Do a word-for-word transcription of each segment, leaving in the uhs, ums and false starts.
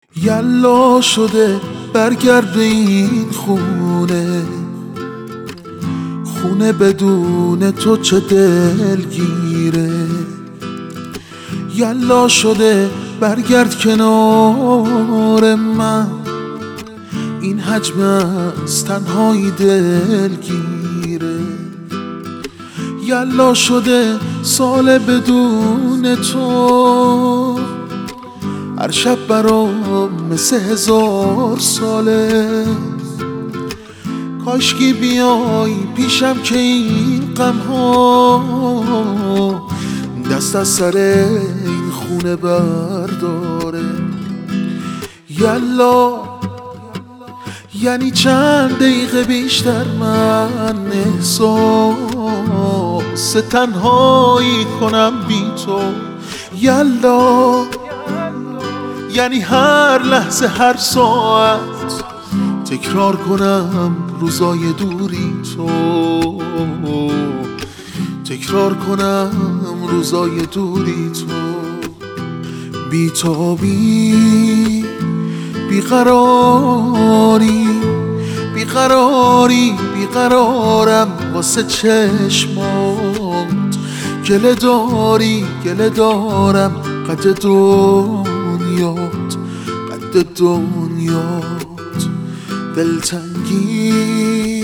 یلا شده برگرد به این خونه، خونه بدون تو چه دلگیره. یلا شده برگرد کنار من، این حجم از تنهایی دلگیره. یلا شده سال بدون تو، هر شب برام مثل هزار ساله. کاشکی بیای پیشم که این غم ها دست از سر این خونه برداره. یلا یعنی چند دقیقه بیشتر من احساس تنهایی کنم بی تو. یلا یعنی هر لحظه هر ساعت تکرار کنم روزای دوری تو، تکرار کنم روزای دوری تو. بیتابی بیقراری بیقراری بیقرارم واسه چشمات. گله داری گله دارم قد دنیات قد دنیات. دلتنگی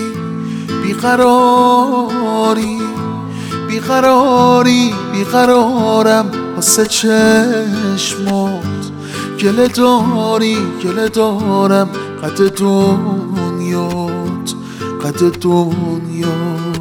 بیقراری بیقراری بیقرارم واسه چشمات. گله داری گله دارم قد دنیات قد دنیات.